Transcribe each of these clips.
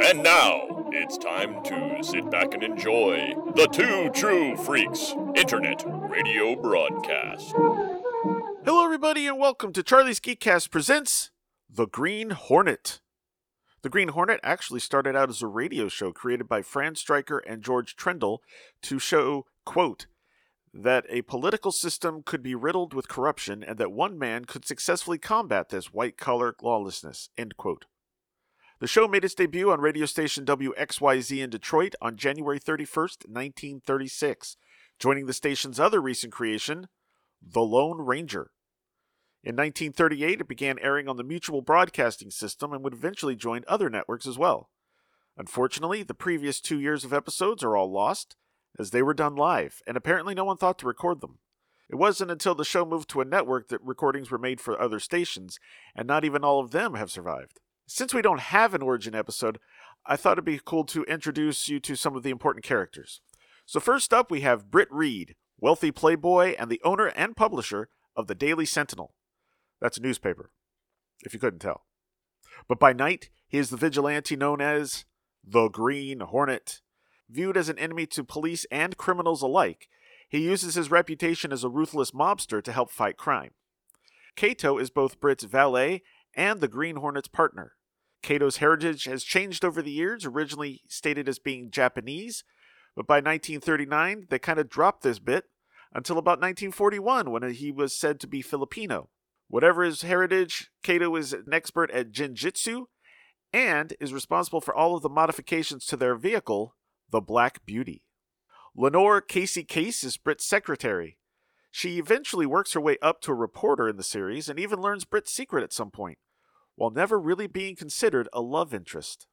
And now, it's time to sit back and enjoy the Two True Freaks Internet Radio Broadcast. Hello, everybody, and welcome to Charlie's Geekcast presents The Green Hornet. The Green Hornet actually started out as a radio show created by Fran Stryker and George Trendle to show, quote, that a political system could be riddled with corruption and that one man could successfully combat this white-collar lawlessness, end quote. The show made its debut on radio station WXYZ in Detroit on January 31st, 1936, joining the station's other recent creation, The Lone Ranger. In 1938, it began airing on the Mutual Broadcasting System and would eventually join other networks as well. Unfortunately, the previous 2 years of episodes are all lost, as they were done live, and apparently no one thought to record them. It wasn't until the show moved to a network that recordings were made for other stations, and not even all of them have survived. Since we don't have an origin episode, I thought it'd be cool to introduce you to some of the important characters. So first up, we have Britt Reed, wealthy playboy and the owner and publisher of the Daily Sentinel. That's a newspaper, if you couldn't tell. But by night, he is the vigilante known as the Green Hornet. Viewed as an enemy to police and criminals alike, he uses his reputation as a ruthless mobster to help fight crime. Kato is both Britt's valet and the Green Hornet's partner. Kato's heritage has changed over the years, originally stated as being Japanese, but by 1939 they kind of dropped this bit until about 1941 when he was said to be Filipino. Whatever his heritage, Kato is an expert at Jinjitsu and is responsible for all of the modifications to their vehicle, the Black Beauty. Lenore Casey Case is Britt's secretary. She eventually works her way up to a reporter in the series and even learns Britt's secret at some point, while never really being considered a love interest.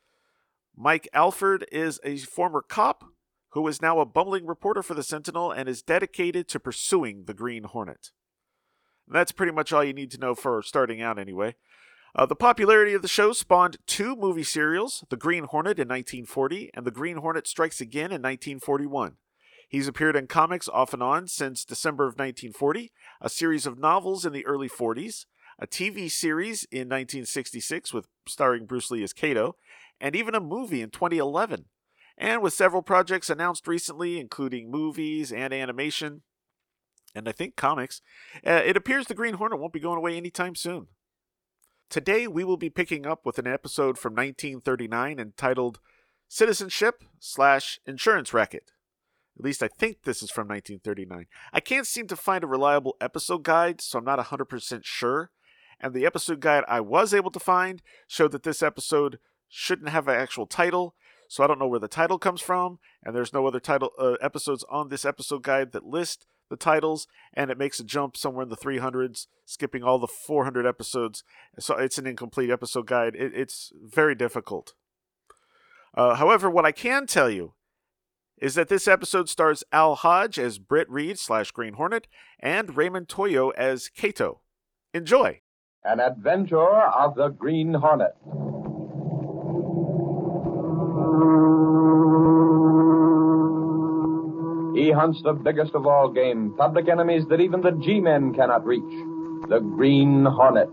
Mike Alford is a former cop who is now a bumbling reporter for the Sentinel and is dedicated to pursuing the Green Hornet. And that's pretty much all you need to know for starting out anyway. The popularity of the show spawned two movie serials, The Green Hornet in 1940 and The Green Hornet Strikes Again in 1941. He's appeared in comics off and on since December of 1940, a series of novels in the early 40s, a TV series in 1966 starring Bruce Lee as Kato, and even a movie in 2011. And with several projects announced recently, including movies and animation, and I think comics, it appears the Green Hornet won't be going away anytime soon. Today we will be picking up with an episode from 1939 entitled Citizenship/Insurance Racket. At least I think this is from 1939. I can't seem to find a reliable episode guide, so I'm not 100% sure. And the episode guide I was able to find showed that this episode shouldn't have an actual title, so I don't know where the title comes from, and there's no other episodes on this episode guide that list the titles, and it makes a jump somewhere in the 300s, skipping all the 400 episodes, so it's an incomplete episode guide. It's very difficult. However, what I can tell you is that this episode stars Al Hodge as Britt Reed /Green Hornet and Raymond Toyo as Kato. Enjoy! An adventure of the Green Hornet. He hunts the biggest of all game, public enemies that even the G-men cannot reach, the Green Hornet.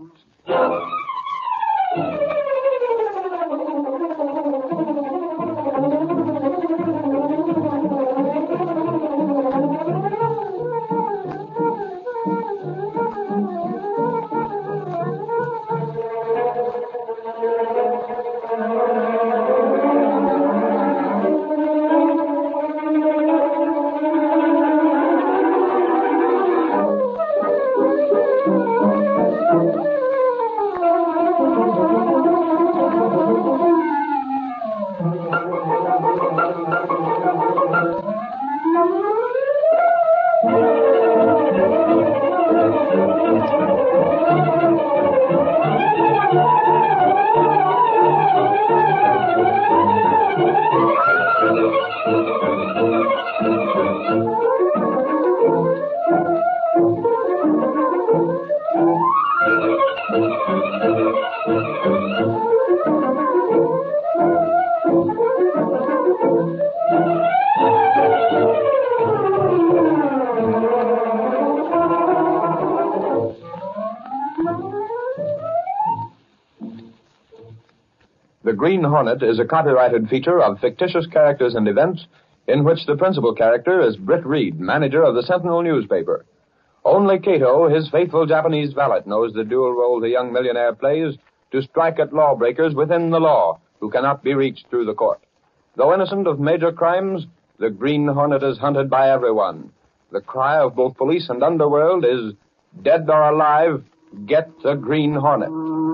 The Green Hornet is a copyrighted feature of fictitious characters and events in which the principal character is Britt Reed, manager of the Sentinel newspaper. Only Kato, his faithful Japanese valet, knows the dual role the young millionaire plays to strike at lawbreakers within the law who cannot be reached through the court. Though innocent of major crimes, the Green Hornet is hunted by everyone. The cry of both police and underworld is, dead or alive, get the Green Hornet.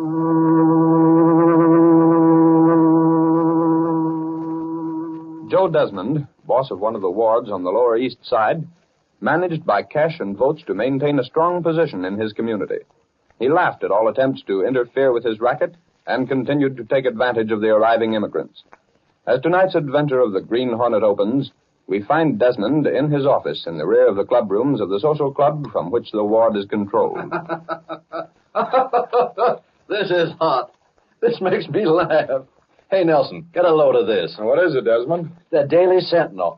Joe Desmond, boss of one of the wards on the Lower East Side, managed by cash and votes to maintain a strong position in his community. He laughed at all attempts to interfere with his racket and continued to take advantage of the arriving immigrants. As tonight's adventure of the Green Hornet opens, we find Desmond in his office in the rear of the club rooms of the social club from which the ward is controlled. This is hot. This makes me laugh. Hey, Nelson, get a load of this. What is it, Desmond? The Daily Sentinel.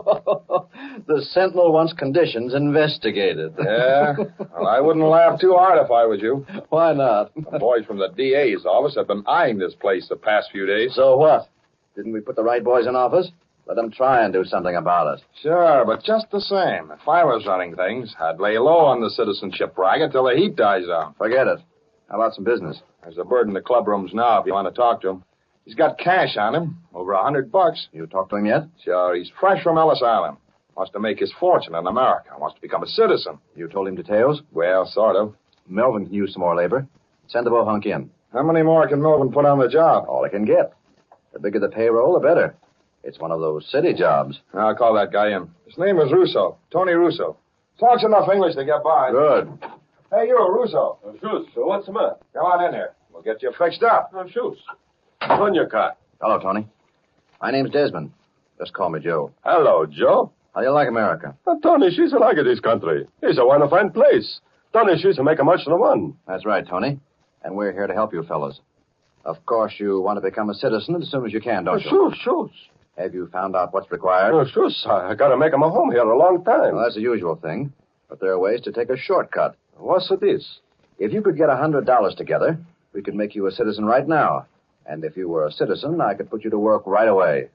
The Sentinel wants conditions investigated. Yeah? Well, I wouldn't laugh too hard if I was you. Why not? The boys from the DA's office have been eyeing this place the past few days. So what? Didn't we put the right boys in office? Let them try and do something about it. Sure, but just the same, if I was running things, I'd lay low on the citizenship racket till the heat dies out. Forget it. How about some business? There's a bird in the club rooms now if you want to talk to him. He's got cash on him, over $100. You talked to him yet? Sure, he's fresh from Ellis Island. Wants to make his fortune in America. Wants to become a citizen. You told him details? Well, sort of. Melvin can use some more labor. Send the bohunk in. How many more can Melvin put on the job? All he can get. The bigger the payroll, the better. It's one of those city jobs. I'll call that guy in. His name is Russo. Tony Russo. Talks enough English to get by. Good. Hey, you, Russo. Shoes, so what's the matter? Come on in here. We'll get you fixed up. Shoes. On your car. Hello, Tony. My name's Desmond. Just call me Joe. Hello, Joe. How do you like America? Tony, she's a like this country. It's a one fine place. Tony, she's a make a much of one. That's right, Tony. And we're here to help you fellas. Of course, you want to become a citizen as soon as you can, don't you? Shoes. Have you found out what's required? Shoes. I gotta make 'em a home here a long time. Well, that's the usual thing. But there are ways to take a shortcut. What's this? If you could get $100 together, we could make you a citizen right now. And if you were a citizen, I could put you to work right away.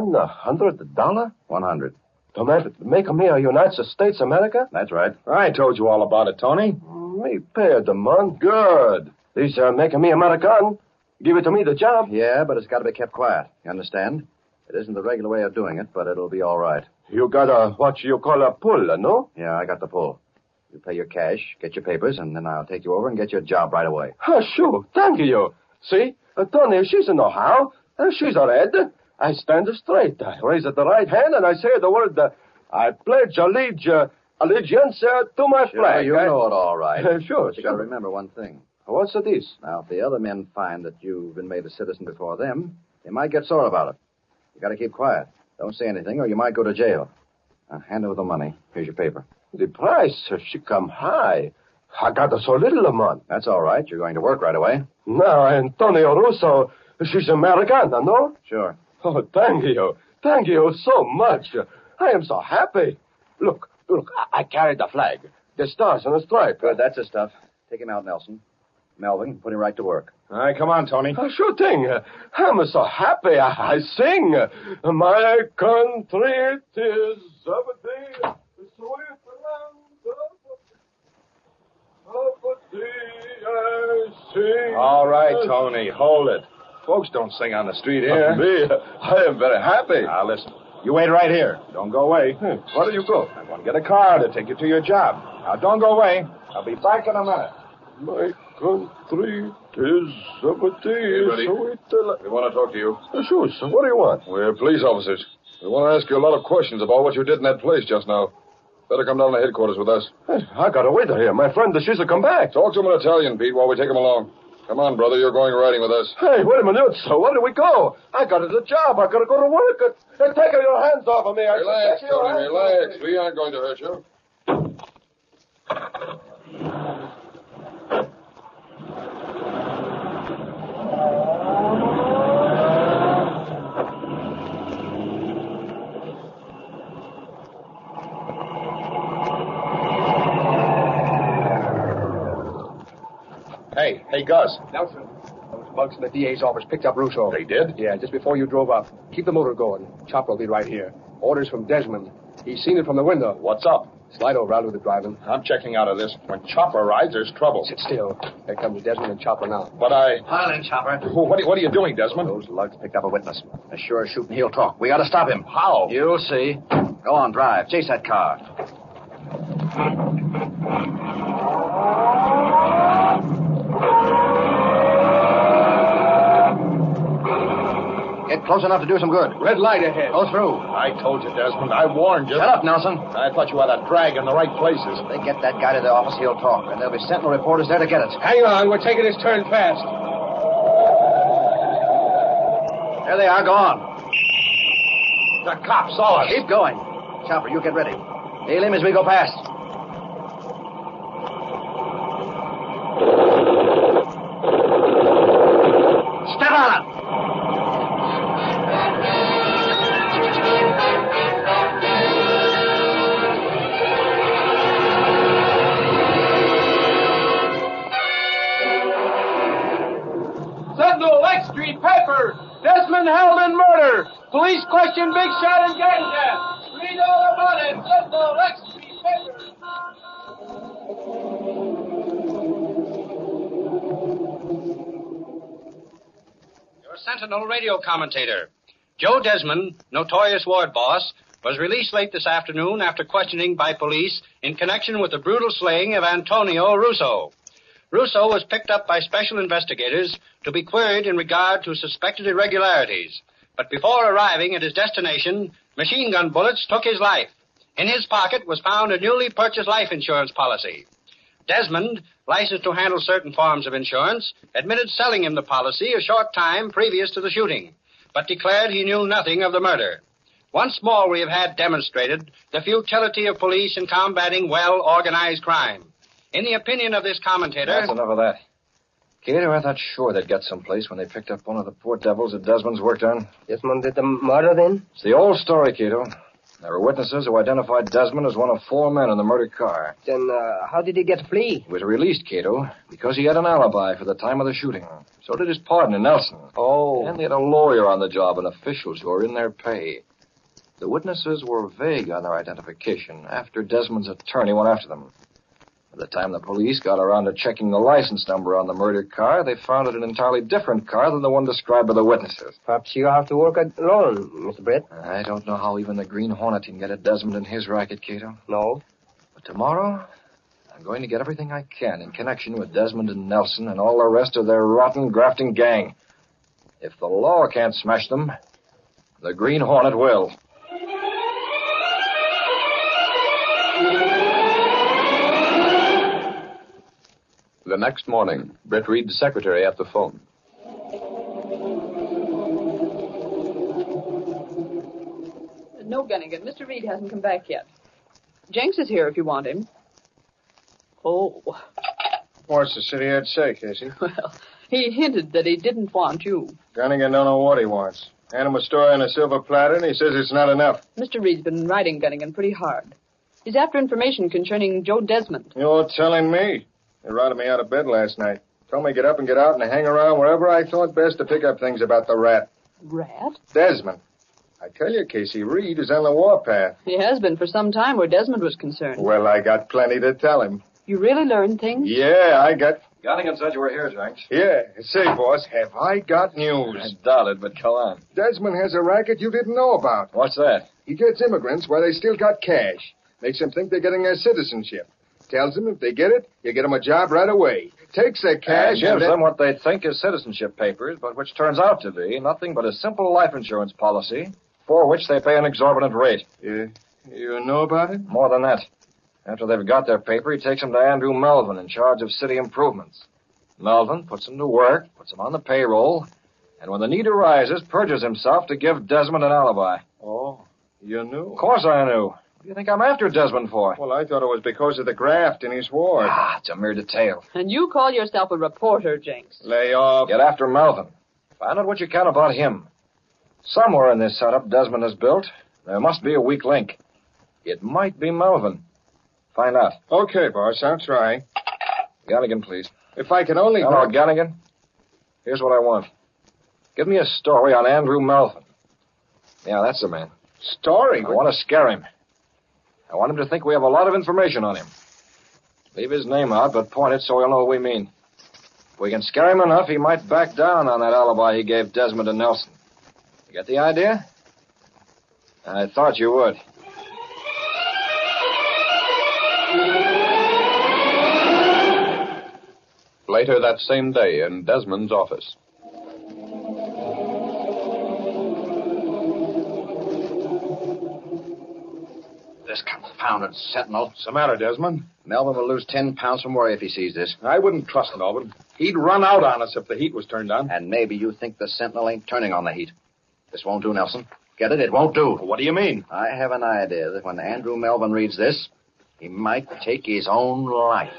$100? 100. To make 'em here United States America? That's right. I told you all about it, Tony. Me pay the month. Good. These are making me American. Give it to me, the job. Yeah, but it's got to be kept quiet. You understand? It isn't the regular way of doing it, but it'll be all right. You got what you call a pull, no? Yeah, I got the pull. You pay your cash, get your papers, and then I'll take you over and get your job right away. Sure. Thank you. See? Tony, she's know how. She's a red. I stand straight. I raise the right hand, and I say the word, I pledge allegiance to my flag. You know it all right. Sure. But you got to remember one thing. What's this? Now, if the other men find that you've been made a citizen before them, they might get sore about it. You got to keep quiet. Don't say anything, or you might go to jail. Now, hand over the money. Here's your paper. The price, she come high. I got so little a month. That's all right. You're going to work right away. Now, Antonio Russo, she's Americana, no? Sure. Oh, thank you. Thank you so much. I am so happy. Look, I carry the flag. The stars and the stripe. Good, that's the stuff. Take him out, Nelson. Melvin, put him right to work. All right, come on, Tony. Sure thing. I'm so happy. I sing. My country 'tis of thee, the sweet land of thee I sing. All right, Tony, hold it. Folks don't sing on the street here. Me, I am very happy. Now, listen. You wait right here. Don't go away. Where do you go? I'm going to get a car to take you to your job. Now, don't go away. I'll be back in a minute. My country is of thee, ready? sweet land. We want to talk to you. Sure, so what do you want? We're police officers. We want to ask you a lot of questions about what you did in that place just now. Better come down to headquarters with us. Hey, I got a waiter here. My friend, she's to come back. Talk to him in Italian, Pete, while we take him along. Come on, brother. You're going riding with us. Hey, wait a minute. So where do we go? I got a job. I got to go to work. Take your hands off of me. Relax, Tony, relax. We aren't going to hurt you. Hey, Gus. Nelson, those bugs from the DA's office picked up Russo. They did? Yeah, just before you drove up. Keep the motor going. Chopper will be right here. Orders from Desmond. He's seen it from the window. What's up? Slide over. I'll do the driving. I'm checking out of this. When Chopper rides, there's trouble. Sit still. There comes Desmond and Chopper now. But I... Pile in, Chopper. What are you doing, Desmond? Those lugs picked up a witness. As sure as shooting, he'll talk. We gotta stop him. How? You'll see. Go on, drive. Chase that car. Get close enough to do some good. Red light ahead. Go through. I told you, Desmond. I warned you. Shut up, Nelson. I thought you had a drag in the right places. If they get that guy to the office, he'll talk. And there'll be Sentinel reporters there to get it. Hang on. We're taking this turn fast. There they are. Go on. The cops saw us. Keep going. Chopper, you get ready. Hail him as we go past. Step on it. Sentinel, X Street paper. Desmond held in murder. Police question Big Shot and gang death. Read all about it. Sentinel, X Street paper. Your Sentinel radio commentator. Joe Desmond, notorious ward boss, was released late this afternoon after questioning by police in connection with the brutal slaying of Antonio Russo. Russo was picked up by special investigators to be queried in regard to suspected irregularities. But before arriving at his destination, machine gun bullets took his life. In his pocket was found a newly purchased life insurance policy. Desmond, licensed to handle certain forms of insurance, admitted selling him the policy a short time previous to the shooting, but declared he knew nothing of the murder. Once more we have had demonstrated the futility of police in combating well-organized crime. In the opinion of this commentator... That's enough of that. Cater, I thought sure they'd get someplace when they picked up one of the poor devils that Desmond's worked on. Desmond did the murder then? It's the old story, Cato. There were witnesses who identified Desmond as one of 4 men in the murder car. Then how did he get free? He was released, Cato, because he had an alibi for the time of the shooting. So did his partner, Nelson. Oh. And they had a lawyer on the job and officials who were in their pay. The witnesses were vague on their identification after Desmond's attorney went after them. By the time the police got around to checking the license number on the murder car, they found it an entirely different car than the one described by the witnesses. Perhaps you have to work alone, Mr. Brett. I don't know how even the Green Hornet can get at Desmond and his racket, Cato. No. But tomorrow, I'm going to get everything I can in connection with Desmond and Nelson and all the rest of their rotten, grafting gang. If the law can't smash them, the Green Hornet will. The next morning, Britt Reed's secretary at the phone. No, Gunnigan. Mr. Reed hasn't come back yet. Jenks is here if you want him. Oh. What's the city head say, Casey? Well, he hinted that he didn't want you. Gunnigan don't know what he wants. Hand him a story on a silver platter, and he says it's not enough. Mr. Reed's been riding Gunnigan pretty hard. He's after information concerning Joe Desmond. You're telling me? They routed me out of bed last night. Told me to get up and get out and hang around wherever I thought best to pick up things about the rat. Rat? Desmond. I tell you, Casey, Reed is on the warpath. He has been for some time where Desmond was concerned. Well, I got plenty to tell him. You really learned things? Yeah, I got... Gunnigan said you were here, Jenks. Yeah. Say, boss, have I got news? I doubt it, but go on. Desmond has a racket you didn't know about. What's that? He gets immigrants while they still got cash. Makes them think they're getting their citizenship. Tells them if they get it, you get them a job right away. Takes their cash and gives them what they think is citizenship papers, but which turns out to be nothing but a simple life insurance policy for which they pay an exorbitant rate. You know about it? More than that. After they've got their paper, he takes them to Andrew Melvin in charge of city improvements. Melvin puts them to work, puts them on the payroll, and when the need arises, perjures himself to give Desmond an alibi. Oh, you knew? Of course I knew. What do you think I'm after Desmond for? Well, I thought it was because of the graft in his ward. It's a mere detail. And you call yourself a reporter, Jenks. Lay off. Get after Melvin. Find out what you can about him. Somewhere in this setup Desmond has built, there must be a weak link. It might be Melvin. Find out. Okay, boss, I'll try. Gunnigan, please. If I can only... Hello, Gunnigan. Here's what I want. Give me a story on Andrew Melvin. Yeah, that's the man. Story? I want to scare him. I want him to think we have a lot of information on him. Leave his name out, but point it so he'll know what we mean. If we can scare him enough, he might back down on that alibi he gave Desmond and Nelson. You get the idea? I thought you would. Later that same day in Desmond's office. This confounded sentinel. What's the matter, Desmond? Melvin will lose 10 pounds from worry if he sees this. I wouldn't trust Melvin. He'd run out on us if the heat was turned on. And maybe you think the sentinel ain't turning on the heat. This won't do, Nelson. Get it? It won't do. What do you mean? I have an idea that when Andrew Melvin reads this, he might take his own life.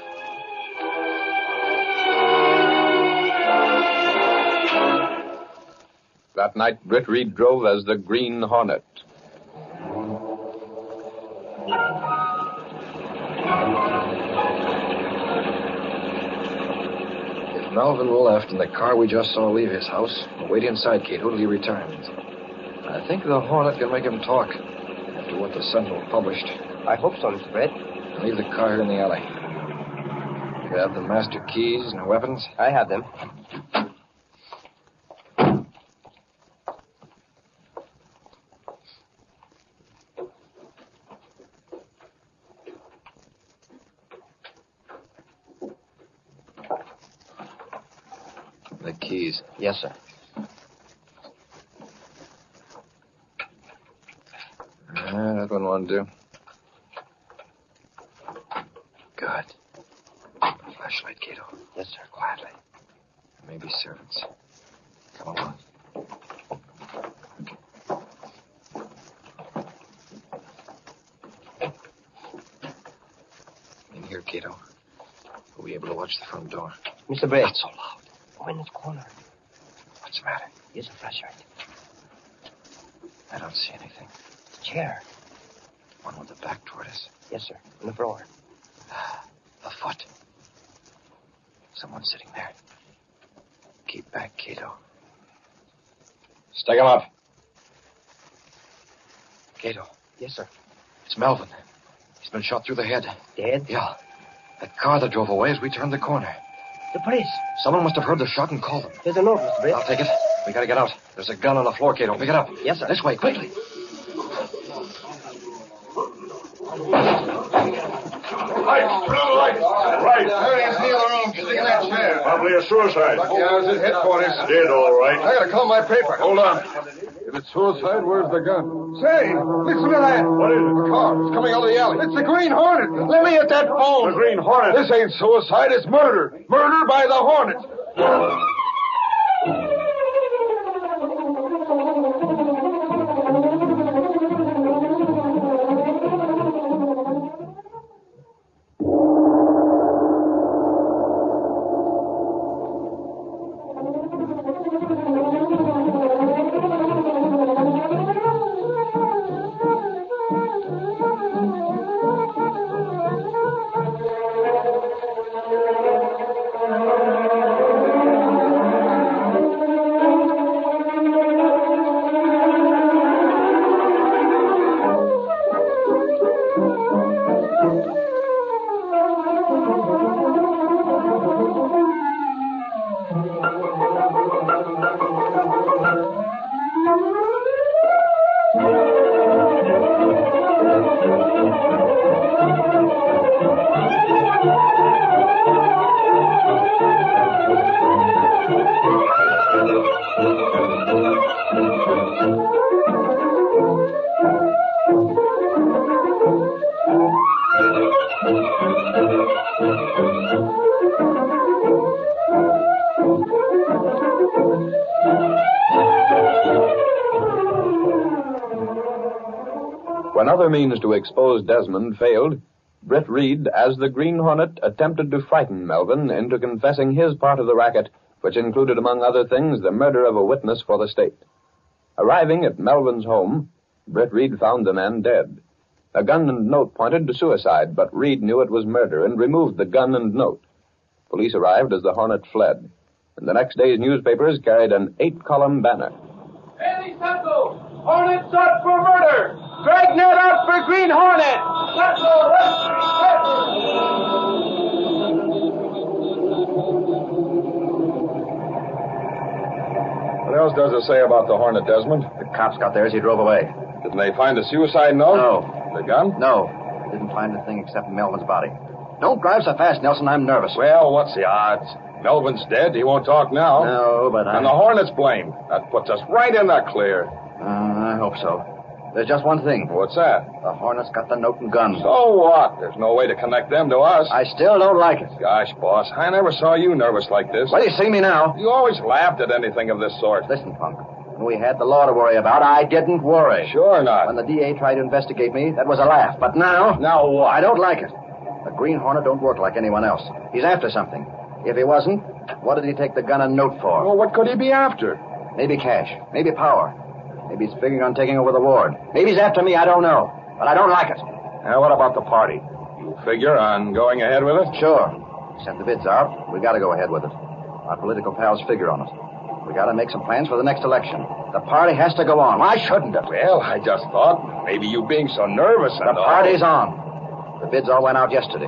That night, Britt Reed drove as the Green Hornet. If Melvin left in the car we just saw leave his house, we'll wait inside, Kate, till he returns. I think the Hornet can make him talk after what the Sentinel published. I hope so, Mr. Brett. Leave the car here in the alley. You have the master keys and weapons? I have them. The keys. Yes, sir. That one won't do. Good. A flashlight, Cato. Yes, sir. Quietly. Maybe servants. Come along. In here, Cato. We'll be able to watch the front door. Mr. Brett. Not so loud. Oh, in this corner. What's the matter? Here's a flashlight. I don't see anything. Chair. One with the back toward us. Yes, sir. On the floor. A foot. Someone sitting there. Keep back, Cato. Stick him up. Cato. Yes, sir. It's Melvin. He's been shot through the head. Dead? Yeah. That car that drove away as we turned the corner. The police. Someone must have heard the shot and called them. There's a note, Mr. Brett. I'll take it. We gotta get out. There's a gun on the floor, Cato. Pick it up. Yes, sir. This way, quickly. Lights! Turn on the lights! Right. Hurry and steal the room. Stick in that chair. Probably a suicide. Yeah, I was at headquarters. Dead, all right. I gotta call my paper. Hold on. If it's suicide, where's the gun? Say, listen to that. What is it? The car. It's coming out of the alley. It's the Green Hornet. Let me at that phone. The Green Hornet. This ain't suicide. It's murder. Murder by the Hornet. When other means to expose Desmond failed, Britt Reed, as the Green Hornet, attempted to frighten Melvin into confessing his part of the racket, which included, among other things, the murder of a witness for the state. Arriving at Melvin's home, Britt Reed found the man dead. A gun and note pointed to suicide, but Reed knew it was murder and removed the gun and note. Police arrived as the Hornet fled. And the next day's newspapers carried an 8-column banner. Daily Central, Hornet sought for murder. Dragnet out for Green Hornet. Central, What else does it say about the Hornet, Desmond? The cops got there as he drove away. Didn't they find a suicide note? No. The gun? No. Didn't find a thing except Melvin's body. Don't drive so fast, Nelson. I'm nervous. Well, what's the odds? Melvin's dead. He won't talk now. No, but And the Hornet's blamed. That puts us right in the clear. I hope so. There's just one thing. What's that? The Hornet's got the note and gun. So what? There's no way to connect them to us. I still don't like it. Gosh, boss, I never saw you nervous like this. Well, you see me now. You always laughed at anything of this sort. Listen, Punk. When we had the law to worry about, I didn't worry. Sure not. When the DA tried to investigate me, that was a laugh. But now... Now what? I don't like it. The Green Hornet don't work like anyone else. He's after something. If he wasn't, what did he take the gun and note for? Well, what could he be after? Maybe cash. Maybe power. Maybe he's figuring on taking over the ward. Maybe he's after me, I don't know. But I don't like it. Now, what about the party? You figure on going ahead with it? Sure. Sent the bids out. We gotta go ahead with it. Our political pals figure on it. We gotta make some plans for the next election. The party has to go on. Why shouldn't it? Well, I just thought maybe you being so nervous and The party's on. The bids all went out yesterday.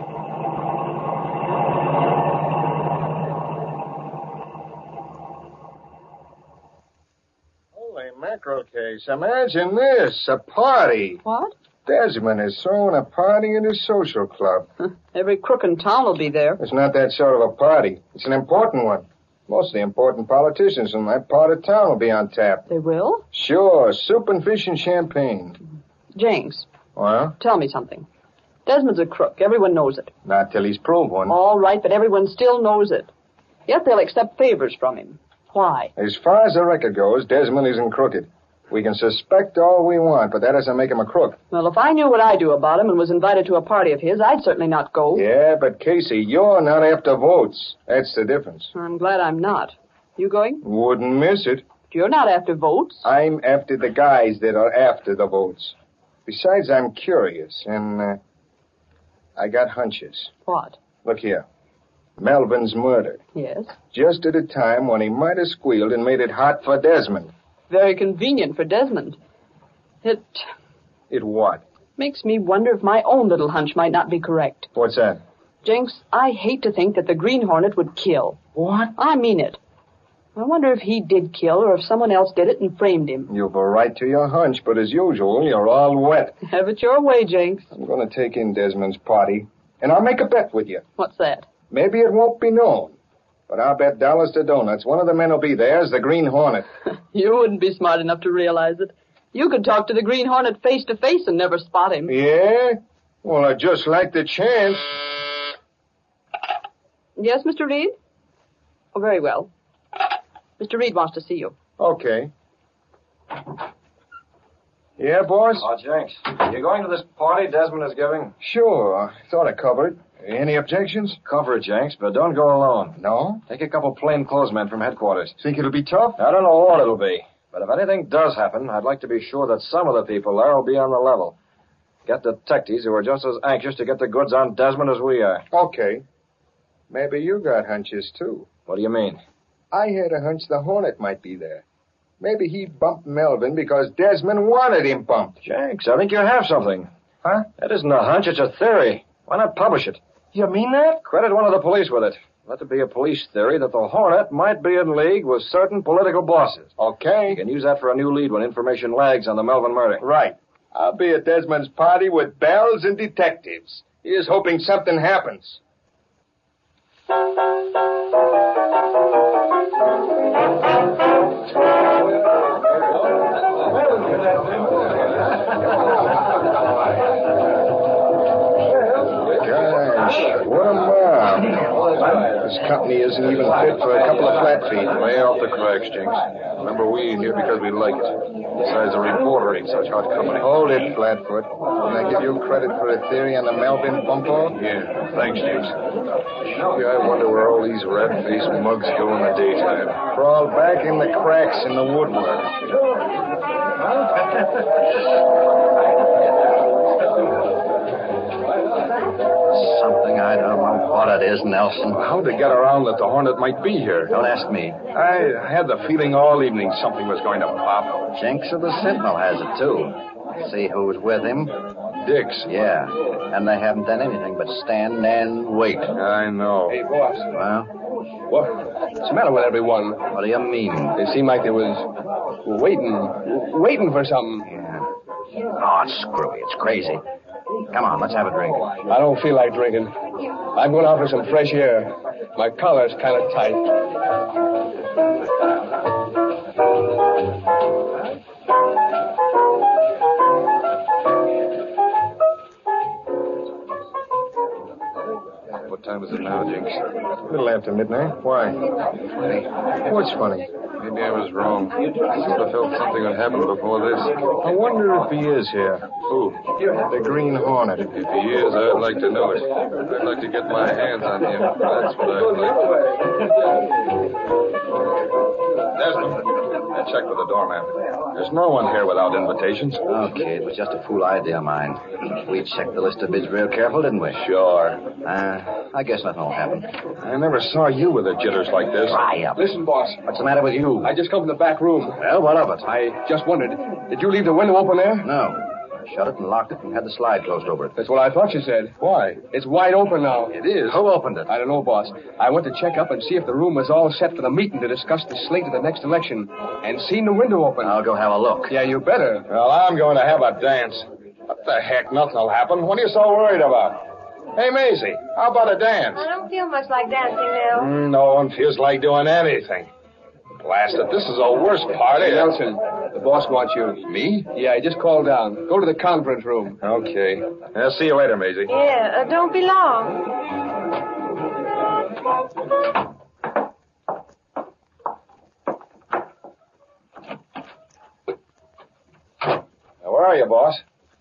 Holy mackerel case. Imagine this. A party. What? Desmond is throwing a party at his social club. Every crook in town will be there. It's not that sort of a party. It's an important one. Most of the important politicians from that part of town will be on tap. They will? Sure. Soup and fish and champagne. Jenks, Well, tell me something. Desmond's a crook. Everyone knows it. not till he's proved one. All right, but everyone still knows it. Yet they'll accept favors from him. Why? As far as the record goes, Desmond isn't crooked. We can suspect all we want, but that doesn't make him a crook. Well, if I knew what I do about him and was invited to a party of his, I'd certainly not go. Yeah, but Casey, you're not after votes. That's the difference. I'm glad I'm not. You going? Wouldn't miss it. You're not after votes. I'm after the guys that are after the votes. Besides, I'm curious, and I got hunches. What? Look here. Melvin's murdered. Yes. Just at a time when he might have squealed and made it hot for Desmond. Very convenient for Desmond. It It what? makes me wonder if my own little hunch might not be correct. What's that? Jenks, I hate to think that the Green Hornet would kill. What? I mean it. I wonder if he did kill or if someone else did it and framed him. You'll go right to your hunch, but as usual, you're all wet. Have it your way, Jenks. I'm going to take in Desmond's party, and I'll make a bet with you. What's that? Maybe it won't be known, but I'll bet dollars to donuts one of the men who'll be there is the Green Hornet. You wouldn't be smart enough to realize it. You could talk to the Green Hornet face to face and never spot him. Yeah? Well, I just like the chance. Yes, Mr. Reed? Oh, very well. Mr. Reed wants to see you. Okay. Yeah, boss? Oh, Jenks, you going to this party Desmond is giving? Sure. I thought I covered. Any objections? Cover it, Jenks, but don't go alone. No? Take a couple plainclothesmen from headquarters. Think it'll be tough? I don't know what it'll be, but if anything does happen, I'd like to be sure that some of the people there will be on the level. Get detectives who are just as anxious to get the goods on Desmond as we are. Okay. Maybe you got hunches, too. What do you mean? I had a hunch the Hornet might be there. Maybe he bumped Melvin because Desmond wanted him bumped. Jenks, I think you have something. Huh? That isn't a hunch, it's a theory. Why not publish it? You mean that? Credit one of the police with it. Let it be a police theory that the Hornet might be in league with certain political bosses. Okay. You can use that for a new lead when information lags on the Melvin murder. Right. I'll be at Desmond's party with bells and detectives. Here's hoping something happens. Gosh, what a mob. This company isn't even fit for a couple of flat feet. Way off the cracks, Jinx. Remember, we ain't here because we like it. Besides, the reporter ain't such hot company. Hold it, Flatfoot. Can I give you credit for a theory on the Melvin bump-off? Yeah, thanks, Jinx. Yeah, I wonder where all these rat-faced mugs go in the daytime. Crawl back in the cracks in the woodwork. Something I don't know what it is, Nelson. How'd they get around that the Hornet might be here? Don't ask me. I had the feeling all evening something was going to pop. Jenks of the Sentinel has it, too. See who's with him? Dix. Yeah. And they haven't done anything but stand and wait. I know. Hey, boss. Well, What's the matter with everyone? what do you mean? They seemed like they was waiting for something. Yeah. Oh, it's screwy. It's crazy. Come on, let's have a drink. I don't feel like drinking. I'm going out for some fresh air. My collar's kind of tight. What time is it now, Jinx? A little after midnight. Why? What's funny? Maybe I was wrong. I sort of felt something would happen before this. I wonder if he is here. Who? The Green Hornet. If he is, I'd like to know it. I'd like to get my hands on him. That's what I'd like. Desmond, I checked with the doorman. There's no one here without invitations. Okay, it was just a fool idea of mine. We checked the list of bids real careful, didn't we? Sure. I guess nothing will happen. I never saw you with the jitters like this. Dry up. Listen, boss. What's the matter with you? I just come from the back room. Well, what of it? I just wondered, did you leave the window open there? No. I shut it and locked it and had the slide closed over it. That's what I thought you said. Why? It's wide open now. It is. Who opened it? I don't know, boss. I went to check up and see if the room was all set for the meeting to discuss the slate of the next election, and seen the window open. I'll go have a look. Yeah, you better. Well, I'm going to have a dance. What the heck? Nothing will happen. What are you so worried about? Hey, Maisie, how about a dance? I don't feel much like dancing now. No one feels like doing anything. Blast it, this is the worst party. Hey, Nelson, the boss wants you. Me? Yeah, he just called down. Go to the conference room. Okay. I'll see you later, Maisie. Yeah, don't be long. Now, where are you, boss?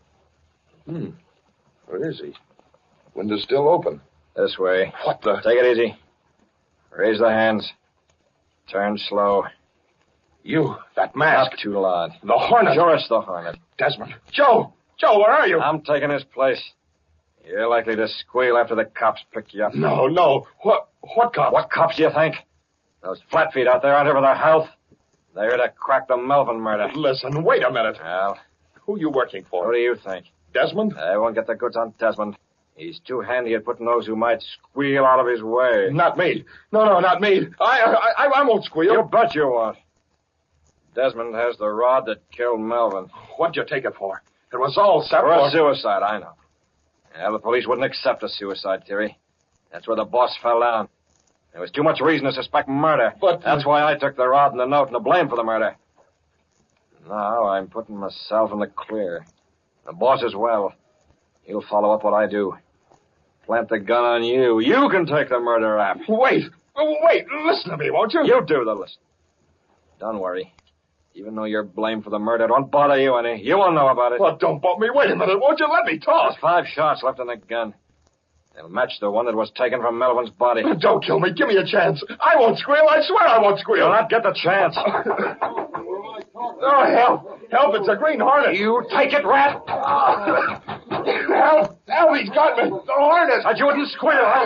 Where is he? Window's still open. This way. What the? Take it easy. Raise the hands. Turn slow. You, that mask. Not too loud. The Hornet. Sure, it's the Hornet. Desmond. Joe! Joe, where are you? I'm taking his place. You're likely to squeal after the cops pick you up. No. What cops? What cops do you think? Those flat feet out there aren't here for their health. They're here to crack the Melvin murder. Listen, wait a minute. Well, who are you working for? what do you think? Desmond? I won't get the goods on Desmond. He's too handy at putting those who might squeal out of his way. Not me. No, not me. I won't squeal. You bet you won't. Desmond has the rod that killed Melvin. What'd you take it for? It was all set For for... a suicide, I know. Yeah, the police wouldn't accept a suicide theory. That's where the boss fell down. There was too much reason to suspect murder. But... That's why I took the rod and the note and the blame for the murder. Now I'm putting myself in the clear. The boss as well. He'll follow up what I do. Plant the gun on you. You can take the murder rap. Wait, listen to me, won't you? You do the listen. Don't worry. Even though you're blamed for the murder, it won't bother you any. You won't know about it. Well, don't bump me. Wait a minute, won't you? Let me talk. There's 5 shots left in the gun. They'll match the one that was taken from Melvin's body. Don't kill me. Give me a chance. I won't squeal. I swear I won't squeal. You'll not get the chance. Oh, help. Help, it's a Green Hornet. You take it, rat. Help, he's got me. The Hornet. That you wouldn't squeal, huh?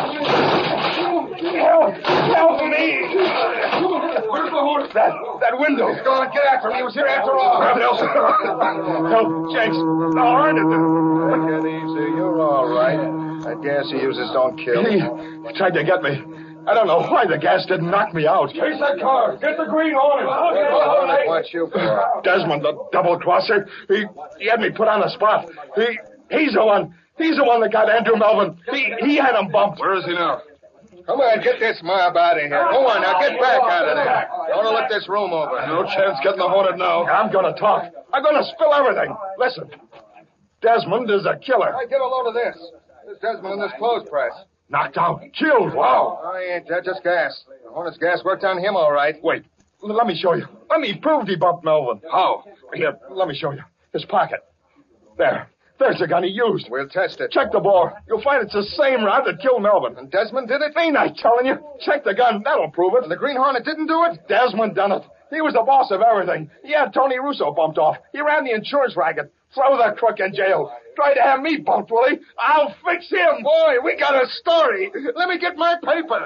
Help me. Where's the Hornet? That window. Go on, get after him. He was here after all. Grab Nelson. Help, Jenks. The Hornet. Take it easy. You're all right. That gas he uses don't kill. He tried to get me. I don't know why the gas didn't knock me out. Chase that car. Get the Green Hornet. Hornet wants you for? Desmond, the double-crosser. He had me put on the spot. He's the one. He's the one that got Andrew Melvin. He had him bumped. Where is he now? Come on, get this mob out of here. Go on, now get back out of there. I want to look this room over. No chance getting the Hornet now. I'm going to talk. I'm going to spill everything. Listen, Desmond is a killer. Hey, get a load of this. This Desmond in this clothes press. Knocked out. Killed. Wow. I ain't. That's just gas. The Hornet's gas worked on him all right. Wait. Let me show you. Let me prove he bumped Melvin. How? Here, let me show you. His pocket. There. There's the gun he used. We'll test it. Check the bore. You'll find it's the same rod that killed Melvin. And Desmond did it? Ain't I telling you? Check the gun. That'll prove it. And the Green Hornet didn't do it? Desmond done it. He was the boss of everything. He had Tony Russo bumped off. He ran the insurance racket. Throw the crook in jail. Try to have me bumped, will he? I'll fix him. Boy, we got a story. Let me get my paper.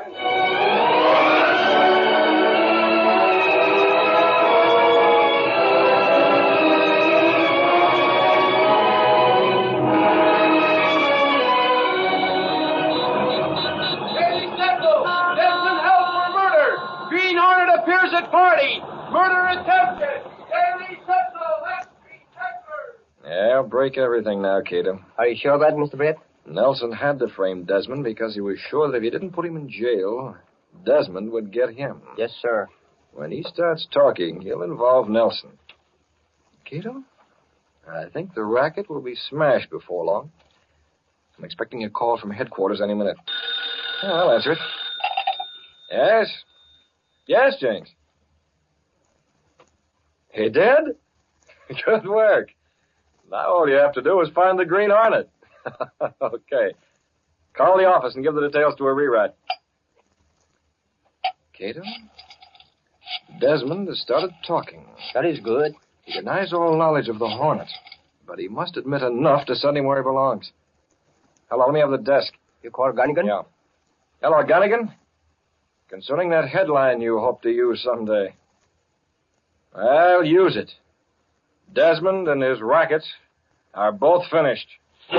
Desmond held for murder. Green Hornet appears at party. Murder attempted. Daily Sentinel, Lexington. Yeah, I'll break everything now, Cato. Are you sure of that, Mr. Brett? Nelson had to frame Desmond because he was sure that if he didn't put him in jail, Desmond would get him. Yes, sir. When he starts talking, he'll involve Nelson. Cato, I think the racket will be smashed before long. I'm expecting a call from headquarters any minute. Oh, I'll answer it. Yes? Yes, Jenks. He did? Good work. Now all you have to do is find the Green Hornet. Okay. Call the office and give the details to a rewrite. Cato? Desmond has started talking. That is good. He denies all knowledge of the Hornet, but he must admit enough to send him where he belongs. Hello, let me have the desk. You call Gunnigan? Yeah. Hello, Gunnigan. Concerning that headline you hope to use someday. I'll use it. Desmond and his racket are both finished.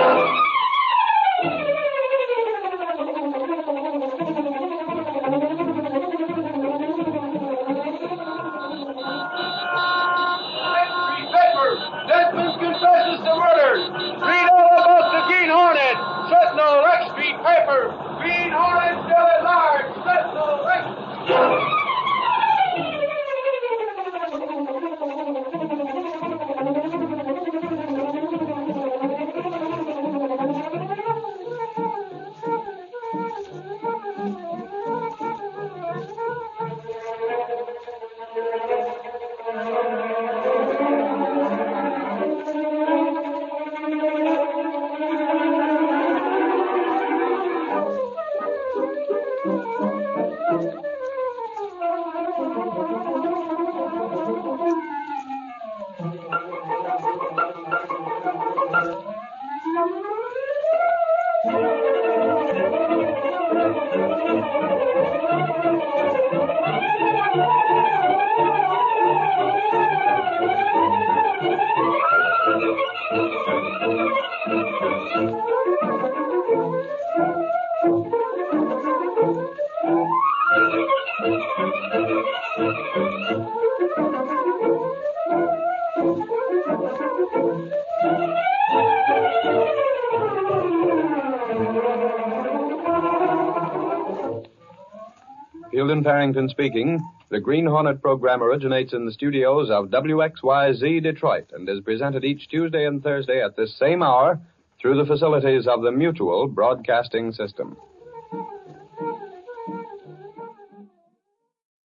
Desmond confesses to murder. Read all about the Green Hornet. Sentinel, X Street paper. Green Hornet still at large. Sentinel, X Street. Fieldon Farrington speaking. The Green Hornet program originates in the studios of WXYZ Detroit and is presented each Tuesday and Thursday at this same hour through the facilities of the Mutual Broadcasting System.